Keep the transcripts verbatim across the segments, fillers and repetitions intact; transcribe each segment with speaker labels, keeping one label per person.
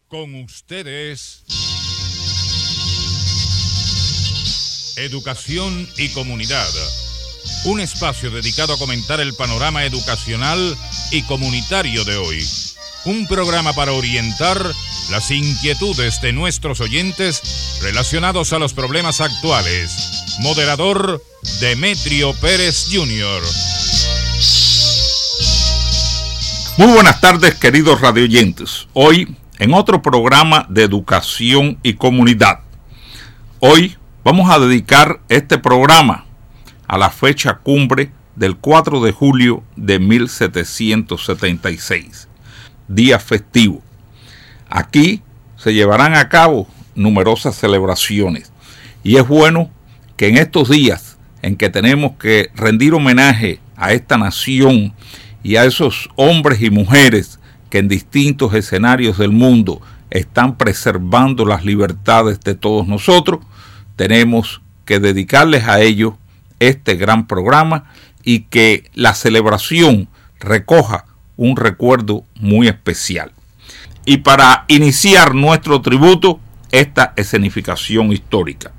Speaker 1: Con ustedes, Educación y Comunidad, un espacio dedicado a comentar el panorama educacional y comunitario de hoy. Un programa para orientar las inquietudes de nuestros oyentes relacionados a los problemas actuales. Moderador, Demetrio Pérez junior
Speaker 2: Muy buenas tardes, queridos radioyentes. Hoy, en otro programa de Educación y Comunidad. Hoy vamos a dedicar este programa a la fecha cumbre del cuatro de julio de mil setecientos setenta y seis, día festivo. Aquí se llevarán a cabo numerosas celebraciones y es bueno que en estos días en que tenemos que rendir homenaje a esta nación y a esos hombres y mujeres que en distintos escenarios del mundo están preservando las libertades de todos nosotros, tenemos que dedicarles a ellos este gran programa y que la celebración recoja un recuerdo muy especial. Y para iniciar nuestro tributo, esta escenificación histórica.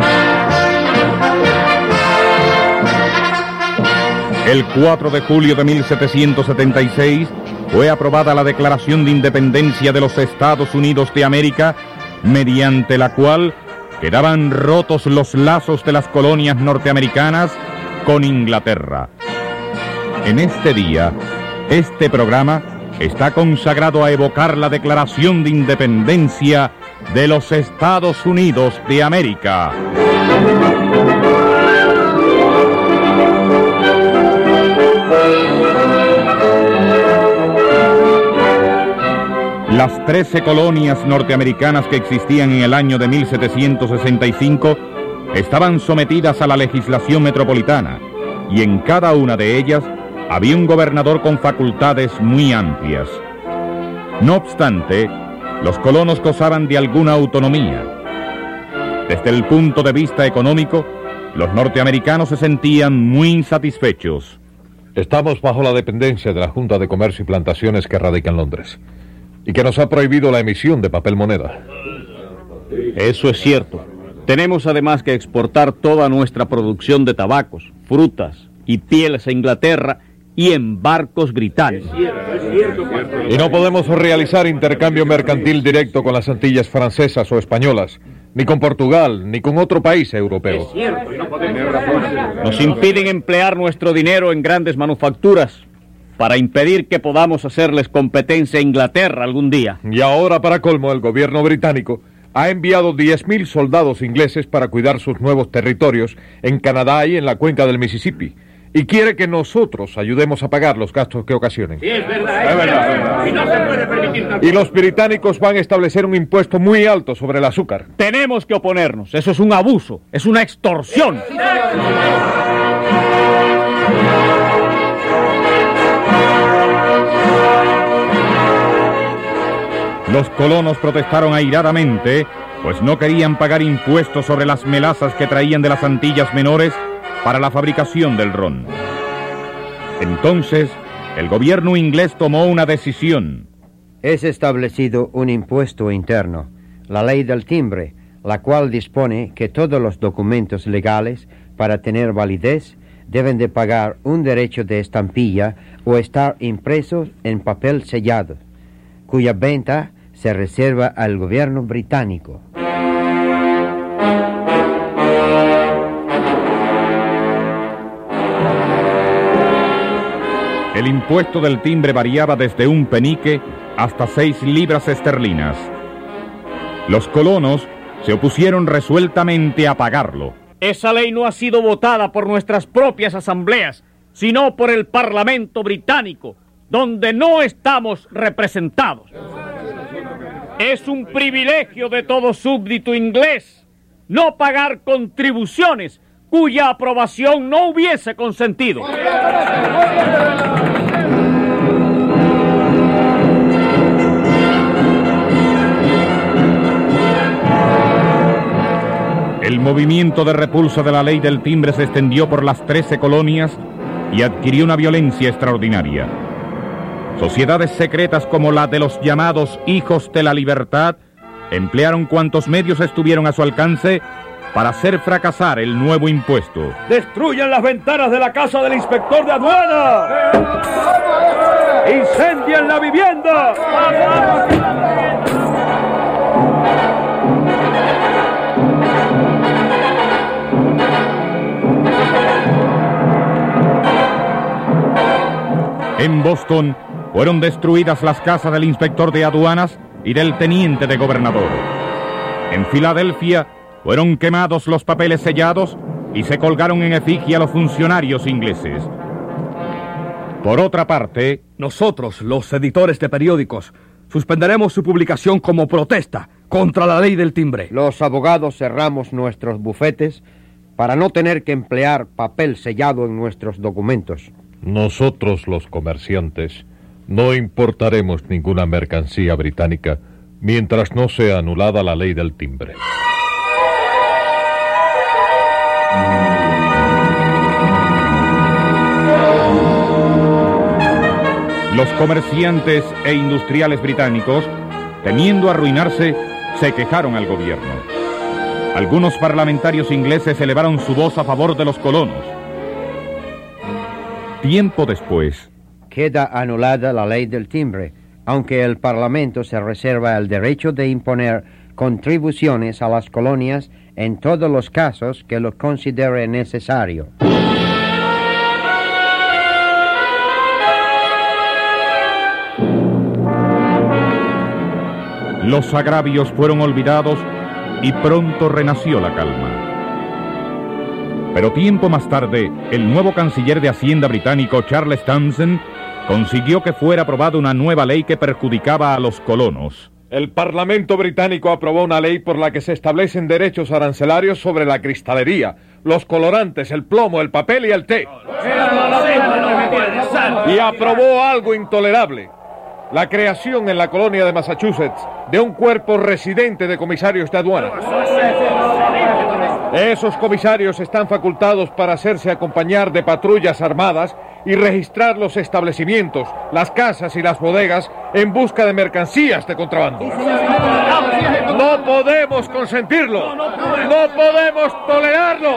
Speaker 3: El cuatro de julio de mil setecientos setenta y seis fue aprobada la Declaración de Independencia de los Estados Unidos de América, mediante la cual quedaban rotos los lazos de las colonias norteamericanas con Inglaterra. En este día, este programa está consagrado a evocar la Declaración de Independencia de los Estados Unidos de América. Las trece colonias norteamericanas que existían en el año de mil setecientos sesenta y cinco estaban sometidas a la legislación metropolitana y en cada una de ellas había un gobernador con facultades muy amplias. No obstante, los colonos gozaban de alguna autonomía. Desde el punto de vista económico, los norteamericanos se sentían muy insatisfechos.
Speaker 4: Estamos bajo la dependencia de la Junta de Comercio y Plantaciones que radica en Londres y que nos ha prohibido la emisión de papel moneda.
Speaker 5: Eso es cierto. Tenemos además que exportar toda nuestra producción de tabacos, frutas y pieles a Inglaterra y en barcos británicos.
Speaker 4: Y no podemos realizar intercambio mercantil directo con las Antillas francesas o españolas, ni con Portugal, ni con otro país europeo.
Speaker 5: Nos impiden emplear nuestro dinero en grandes manufacturas para impedir que podamos hacerles competencia a Inglaterra algún día.
Speaker 4: Y ahora, para colmo, el gobierno británico ha enviado diez mil soldados ingleses para cuidar sus nuevos territorios en Canadá y en la cuenca del Mississippi, y quiere que nosotros ayudemos a pagar los gastos que ocasionen.
Speaker 6: Sí, es verdad, es verdad. Y no se puede permitir tampoco.
Speaker 4: Y los británicos van a establecer un impuesto muy alto sobre el azúcar.
Speaker 5: Tenemos que oponernos. Eso es un abuso, es una extorsión.
Speaker 3: Los colonos protestaron airadamente, pues no querían pagar impuestos sobre las melazas que traían de las Antillas Menores para la fabricación del ron. Entonces, el gobierno inglés tomó una decisión.
Speaker 7: Es establecido un impuesto interno, la ley del timbre, la cual dispone que todos los documentos legales, para tener validez, deben de pagar un derecho de estampilla o estar impresos en papel sellado, cuya venta se reserva al gobierno británico.
Speaker 3: El impuesto del timbre variaba desde un penique hasta seis libras esterlinas. Los colonos se opusieron resueltamente a pagarlo.
Speaker 5: Esa ley no ha sido votada por nuestras propias asambleas, sino por el Parlamento británico, donde no estamos representados. Es un privilegio de todo súbdito inglés no pagar contribuciones cuya aprobación no hubiese consentido.
Speaker 3: El movimiento de repulsa de la ley del timbre se extendió por las trece colonias y adquirió una violencia extraordinaria. sociedades secretas como la de los llamados Hijos de la Libertad emplearon cuantos medios estuvieron a su alcance para hacer fracasar el nuevo impuesto.
Speaker 6: ¡Destruyan las ventanas de la casa del inspector de aduana! ¡Incendian la vivienda!
Speaker 3: En Boston fueron destruidas las casas del inspector de aduanas y del teniente de gobernador. En Filadelfia fueron quemados los papeles sellados y se colgaron en efigie a los funcionarios ingleses. Por otra parte,
Speaker 6: nosotros, los editores de periódicos, suspenderemos su publicación como protesta contra la ley del timbre.
Speaker 7: Los abogados cerramos nuestros bufetes para no tener que emplear papel sellado en nuestros documentos.
Speaker 4: Nosotros, los comerciantes, no importaremos ninguna mercancía británica mientras no sea anulada la ley del timbre.
Speaker 3: Los comerciantes e industriales británicos, temiendo arruinarse, se quejaron al gobierno. Algunos parlamentarios ingleses elevaron su voz a favor de los colonos. Tiempo después,
Speaker 7: queda anulada la ley del timbre, aunque el Parlamento se reserva el derecho de imponer contribuciones a las colonias en todos los casos que lo considere necesario.
Speaker 3: Los agravios fueron olvidados y pronto renació la calma. Pero tiempo más tarde, el nuevo canciller de Hacienda británico, Charles Townshend, consiguió que fuera aprobada una nueva ley que perjudicaba a los colonos.
Speaker 4: El Parlamento británico aprobó una ley por la que se establecen derechos arancelarios sobre la cristalería, los colorantes, el plomo, el papel y el té. Y aprobó algo intolerable: la creación en la colonia de Massachusetts de un cuerpo residente de comisarios de aduana. Esos comisarios están facultados para hacerse acompañar de patrullas armadas y registrar los establecimientos, las casas y las bodegas en busca de mercancías de contrabando. No podemos consentirlo. No podemos tolerarlo.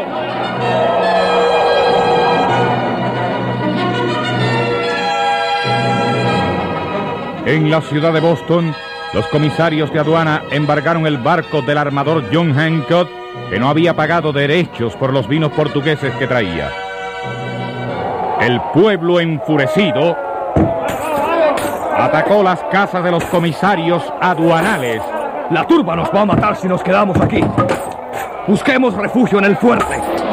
Speaker 3: En la ciudad de Boston, los comisarios de aduana embargaron el barco del armador John Hancock, que no había pagado derechos por los vinos portugueses que traía. El pueblo, enfurecido, atacó las casas de los comisarios aduanales.
Speaker 6: La turba nos va a matar si nos quedamos aquí. Busquemos refugio en el fuerte.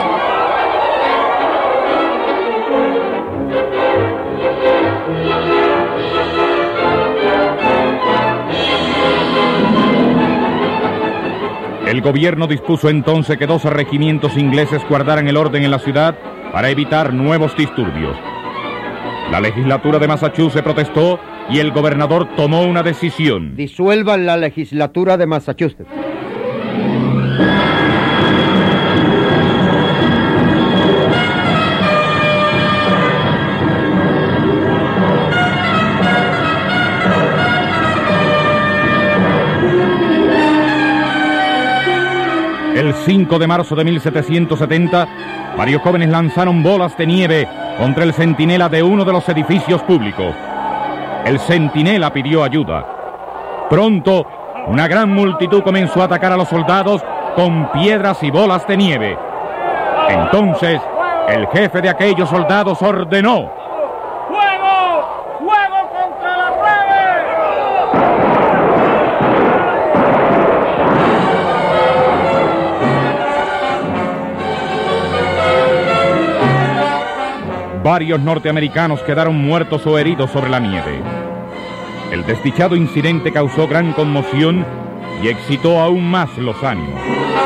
Speaker 3: El gobierno dispuso entonces que doce regimientos ingleses guardaran el orden en la ciudad para evitar nuevos disturbios. La legislatura de Massachusetts protestó y el gobernador tomó una decisión.
Speaker 7: Disuelvan la legislatura de Massachusetts.
Speaker 3: El cinco de marzo de mil setecientos setenta, varios jóvenes lanzaron bolas de nieve contra el centinela de uno de los edificios públicos. El centinela pidió ayuda. Pronto, una gran multitud comenzó a atacar a los soldados con piedras y bolas de nieve. Entonces, el jefe de aquellos soldados ordenó:
Speaker 5: ¡Fuego! ¡Fuego contra la plebe!
Speaker 3: Varios norteamericanos quedaron muertos o heridos sobre la nieve. El desdichado incidente causó gran conmoción y excitó aún más los ánimos.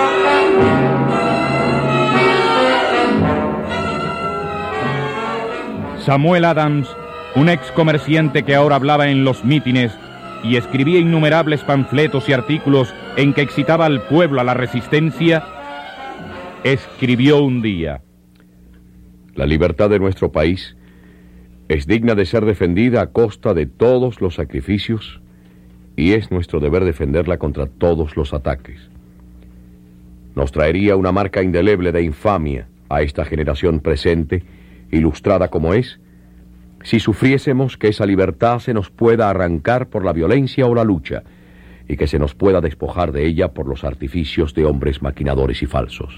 Speaker 3: Samuel Adams, un ex comerciante que ahora hablaba en los mítines y escribía innumerables panfletos y artículos en que excitaba al pueblo a la resistencia, escribió un día:
Speaker 8: la libertad de nuestro país Es digna de ser defendida a costa de todos los sacrificios y es nuestro deber defenderla contra todos los ataques. Nos traería una marca indeleble de infamia a esta generación presente, ilustrada como es, si sufriésemos que esa libertad se nos pueda arrancar por la violencia o la lucha, y que se nos pueda despojar de ella por los artificios de hombres maquinadores y falsos.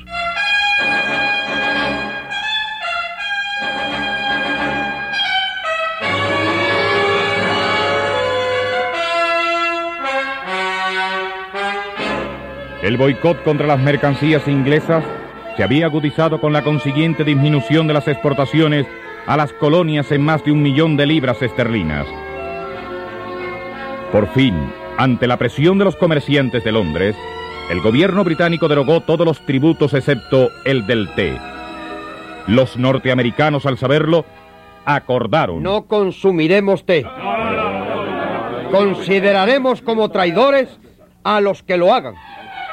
Speaker 3: El boicot contra las mercancías inglesas se había agudizado con la consiguiente disminución de las exportaciones a las colonias en más de un millón de libras esterlinas. Por fin, ante la presión de los comerciantes de Londres, el gobierno británico derogó todos los tributos excepto el del té. Los norteamericanos, al saberlo, acordaron:
Speaker 9: no consumiremos té. Consideraremos como traidores a los que lo hagan.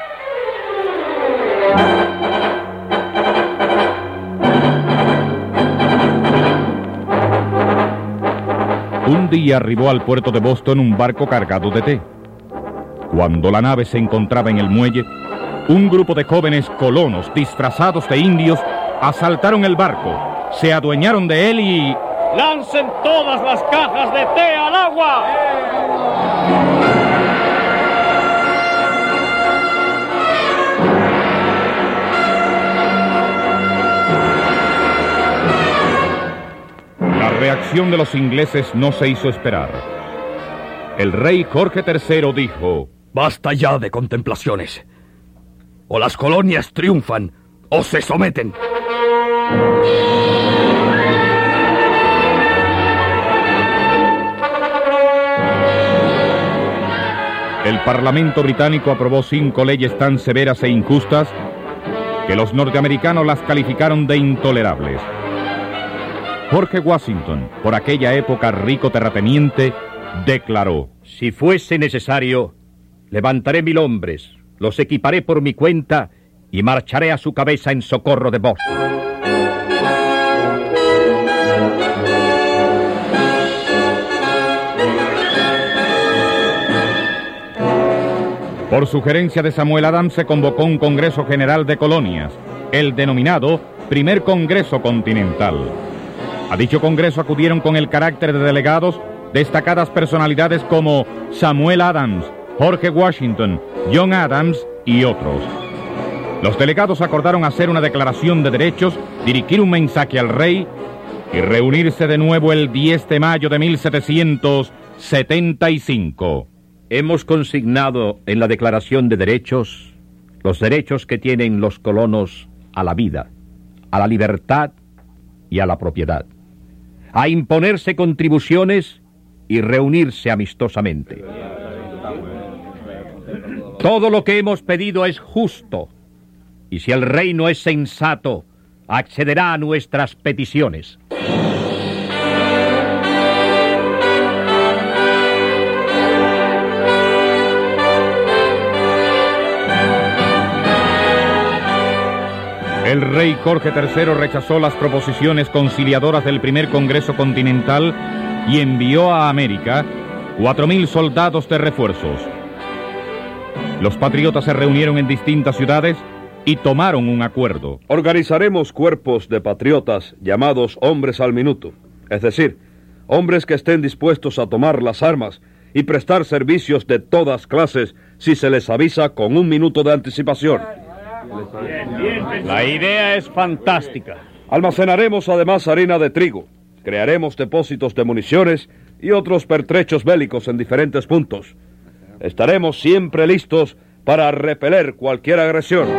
Speaker 3: Un día arribó al puerto de Boston un barco cargado de té. Cuando la nave se encontraba en el muelle, un grupo de jóvenes colonos disfrazados de indios asaltaron el barco, se adueñaron de él y...
Speaker 5: ¡lancen todas las cajas de té al agua!
Speaker 3: La reacción de los ingleses no se hizo esperar. El rey Jorge tercero dijo:
Speaker 6: basta ya de contemplaciones. O las colonias triunfan o se someten.
Speaker 3: El Parlamento británico aprobó cinco leyes tan severas e injustas que los norteamericanos las calificaron de intolerables. Jorge Washington, por aquella época rico terrateniente, declaró:
Speaker 10: si fuese necesario, levantaré mil hombres, los equiparé por mi cuenta y marcharé a su cabeza en socorro de Boston.
Speaker 3: Por sugerencia de Samuel Adams se convocó un Congreso General de Colonias, el denominado Primer Congreso Continental. A dicho congreso acudieron con el carácter de delegados destacadas personalidades como Samuel Adams, Jorge Washington, John Adams y otros. Los delegados acordaron hacer una declaración de derechos, dirigir un mensaje al rey y reunirse de nuevo el diez de mayo de mil setecientos setenta y cinco.
Speaker 10: Hemos consignado en la Declaración de Derechos los derechos que tienen los colonos a la vida, a la libertad y a la propiedad, a imponerse contribuciones y reunirse amistosamente. Todo lo que hemos pedido es justo, y si el rey no es sensato, accederá a nuestras peticiones.
Speaker 3: El rey Jorge tercero rechazó las proposiciones conciliadoras del primer Congreso Continental y envió a América cuatro mil soldados de refuerzos. Los patriotas se reunieron en distintas ciudades y tomaron un acuerdo.
Speaker 11: Organizaremos cuerpos de patriotas llamados hombres al minuto, es decir, hombres que estén dispuestos a tomar las armas y prestar servicios de todas clases si se les avisa con un minuto de anticipación.
Speaker 5: La idea es fantástica.
Speaker 11: Almacenaremos además harina de trigo, crearemos depósitos de municiones y otros pertrechos bélicos en diferentes puntos. Estaremos siempre listos para repeler cualquier agresión.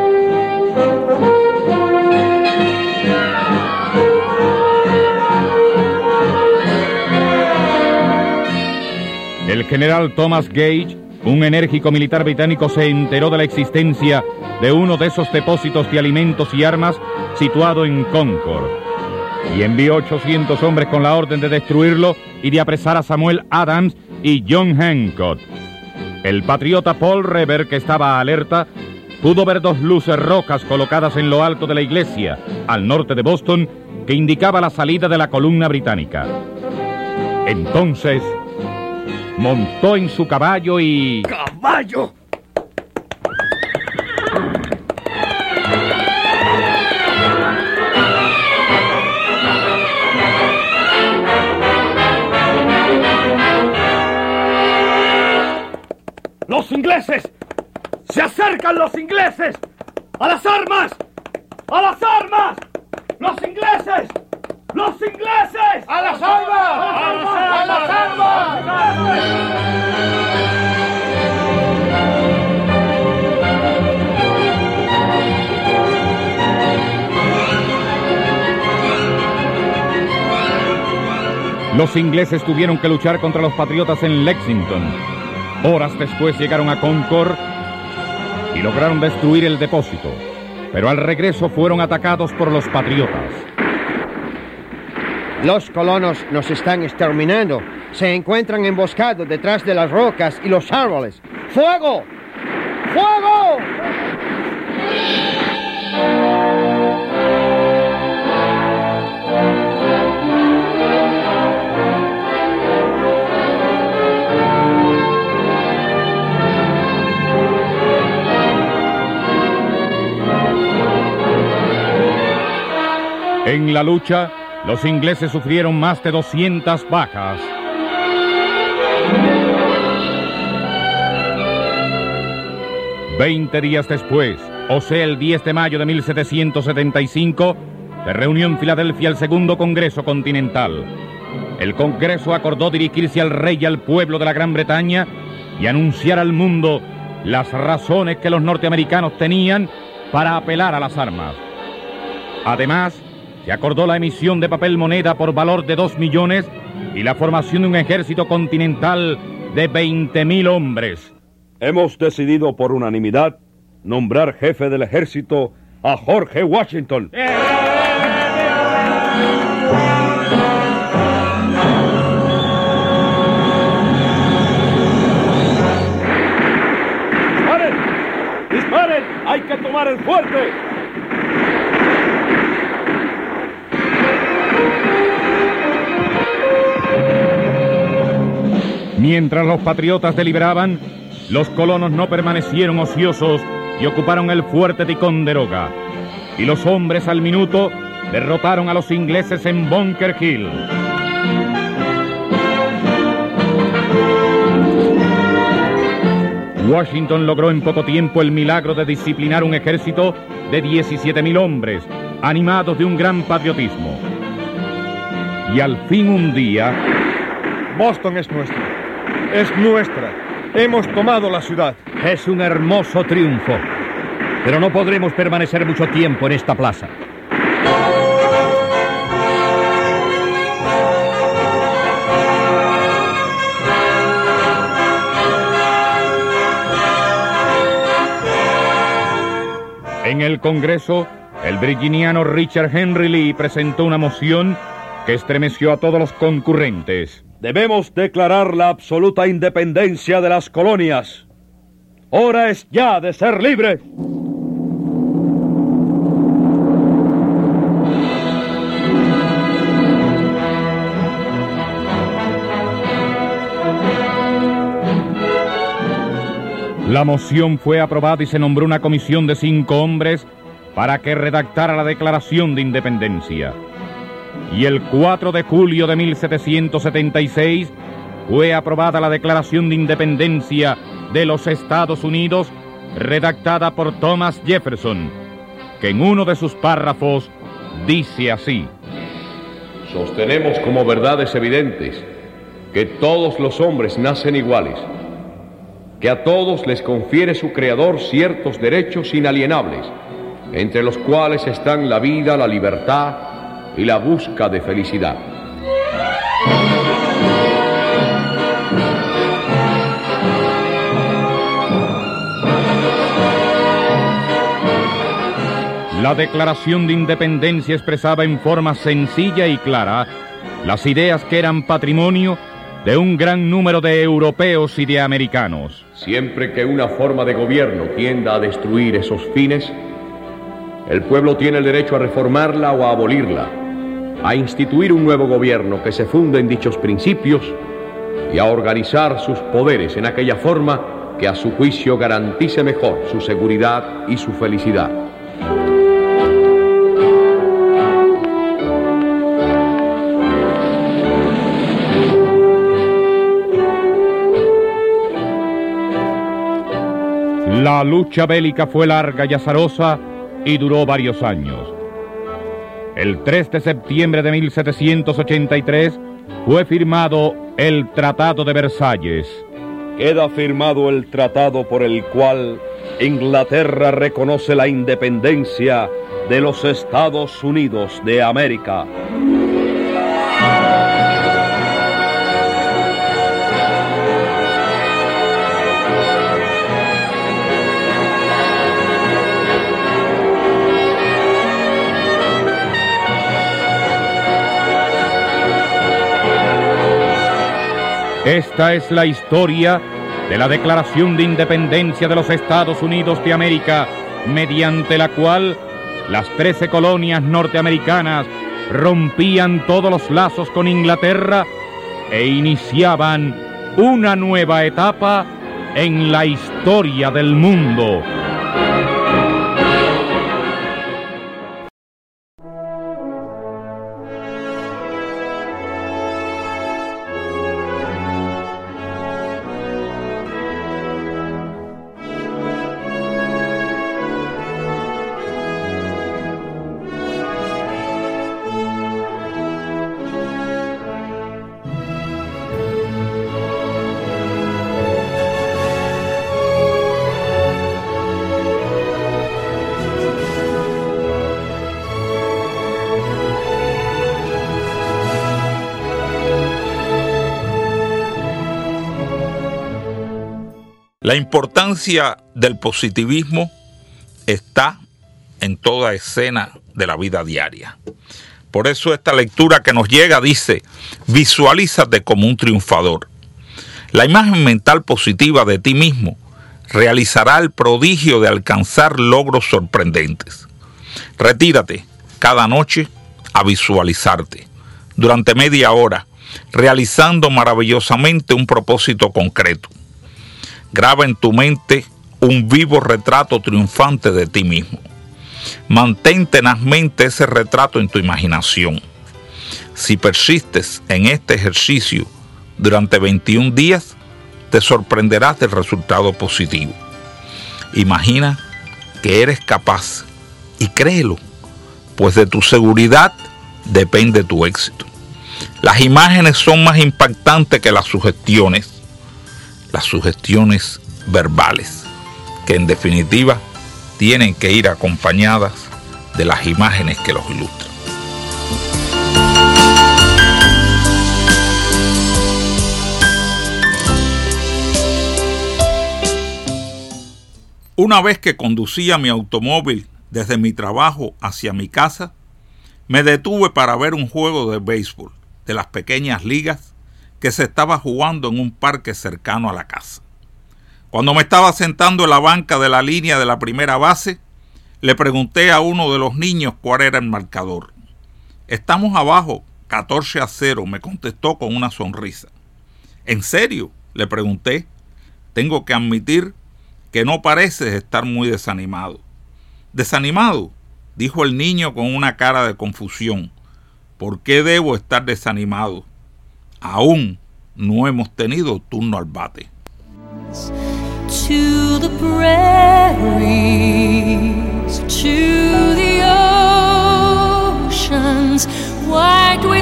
Speaker 3: El general Thomas Gage, un enérgico militar británico, se enteró de la existencia de uno de esos depósitos de alimentos y armas situado en Concord, y envió ochocientos hombres con la orden de destruirlo y de apresar a Samuel Adams y John Hancock. El patriota Paul Revere, que estaba alerta, pudo ver dos luces rojas colocadas en lo alto de la iglesia, al norte de Boston, que indicaba la salida de la columna británica. Entonces, montó en su caballo y...
Speaker 9: ¡Caballo!
Speaker 5: ¡Los ingleses! ¡Se acercan los ingleses! ¡A las armas! ¡A las armas! ¡Los ingleses! ¡Los ingleses! ¡A las armas! ¡A las armas! ¡A las
Speaker 3: armas! Los ingleses tuvieron que luchar contra los patriotas en Lexington. Horas después llegaron a Concord y lograron destruir el depósito, pero al regreso fueron atacados por los patriotas.
Speaker 7: Los colonos nos están exterminando. Se encuentran emboscados detrás de las rocas y los árboles. ¡Fuego! ¡Fuego!
Speaker 3: En la lucha, los ingleses sufrieron más de doscientas bajas. Veinte días después, o sea el diez de mayo de mil setecientos setenta y cinco, se reunió en Filadelfia el segundo Congreso Continental. El Congreso acordó dirigirse al rey y al pueblo de la Gran Bretaña y anunciar al mundo las razones que los norteamericanos tenían para apelar a las armas. Además, se acordó la emisión de papel moneda por valor de dos millones y la formación de un ejército continental de veinte mil hombres.
Speaker 11: Hemos decidido por unanimidad nombrar jefe del ejército a George Washington. ¡Disparen! ¡Disparen! ¡Hay que tomar el fuerte!
Speaker 3: Mientras los patriotas deliberaban, los colonos no permanecieron ociosos y ocuparon el fuerte Ticonderoga. Y los hombres al minuto derrotaron a los ingleses en Bunker Hill. Washington logró en poco tiempo el milagro de disciplinar un ejército de diecisiete mil hombres, animados de un gran patriotismo. Y al fin un día...
Speaker 4: Boston es nuestra. Es nuestra. Hemos tomado la ciudad.
Speaker 10: Es un hermoso triunfo, pero no podremos permanecer mucho tiempo en esta plaza.
Speaker 3: En el Congreso, el virginiano Richard Henry Lee presentó una moción que estremeció a todos los concurrentes.
Speaker 11: Debemos declarar la absoluta independencia de las colonias. Hora es ya de ser libres.
Speaker 3: La moción fue aprobada y se nombró una comisión de cinco hombres para que redactara la Declaración de Independencia. Y el cuatro de julio de mil setecientos setenta y seis fue aprobada la Declaración de Independencia de los Estados Unidos, redactada por Thomas Jefferson, que en uno de sus párrafos dice así:
Speaker 8: sostenemos como verdades evidentes que todos los hombres nacen iguales, que a todos les confiere su Creador ciertos derechos inalienables, entre los cuales están la vida, la libertad y la busca de felicidad.
Speaker 3: La Declaración de Independencia expresaba en forma sencilla y clara las ideas que eran patrimonio de un gran número de europeos y de americanos.
Speaker 8: Siempre que una forma de gobierno tienda a destruir esos fines, el pueblo tiene el derecho a reformarla o a abolirla, a instituir un nuevo gobierno que se funde en dichos principios y a organizar sus poderes en aquella forma que a su juicio garantice mejor su seguridad y su felicidad.
Speaker 3: La lucha bélica fue larga y azarosa y duró varios años. El tres de septiembre de mil setecientos ochenta y tres fue firmado el Tratado de Versalles.
Speaker 11: Queda firmado el tratado por el cual Inglaterra reconoce la independencia de los Estados Unidos de América.
Speaker 3: Esta es la historia de la Declaración de Independencia de los Estados Unidos de América, mediante la cual las trece colonias norteamericanas rompían todos los lazos con Inglaterra e iniciaban una nueva etapa en la historia del mundo.
Speaker 2: La importancia del positivismo está en toda escena de la vida diaria. Por eso esta lectura que nos llega dice: visualízate como un triunfador. La imagen mental positiva de ti mismo realizará el prodigio de alcanzar logros sorprendentes. Retírate cada noche a visualizarte durante media hora, realizando maravillosamente un propósito concreto. Graba en tu mente un vivo retrato triunfante de ti mismo. Mantén tenazmente ese retrato en tu imaginación. Si persistes en este ejercicio durante veintiún días, te sorprenderás del resultado positivo. Imagina que eres capaz y créelo, pues de tu seguridad depende tu éxito. Las imágenes son más impactantes que las sugestiones. Las sugestiones verbales, que en definitiva tienen que ir acompañadas de las imágenes que los ilustran. Una vez que conducía mi automóvil desde mi trabajo hacia mi casa, me detuve para ver un juego de béisbol de las pequeñas ligas que se estaba jugando en un parque cercano a la casa. Cuando me estaba sentando en la banca de la línea de la primera base, le pregunté a uno de los niños cuál era el marcador. Estamos abajo, catorce a cero, me contestó con una sonrisa. ¿En serio?, le pregunté. Tengo que admitir que no pareces estar muy desanimado. ¿Desanimado?, dijo el niño con una cara de confusión. ¿Por qué debo estar desanimado? Aún no hemos tenido turno al bate.
Speaker 12: To the prairies, to the oceans, white with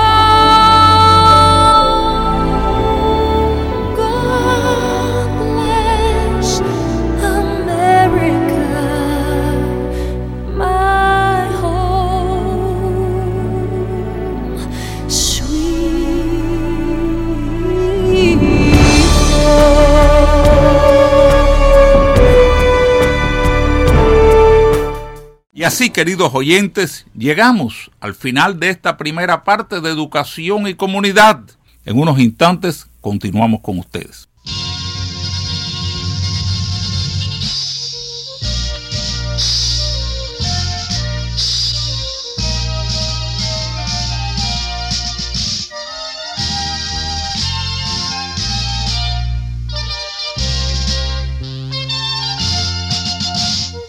Speaker 12: foam. God bless America, my home, sweet home.
Speaker 2: Y así, queridos oyentes, llegamos al final de esta primera parte de Educación y Comunidad. En unos instantes continuamos con ustedes.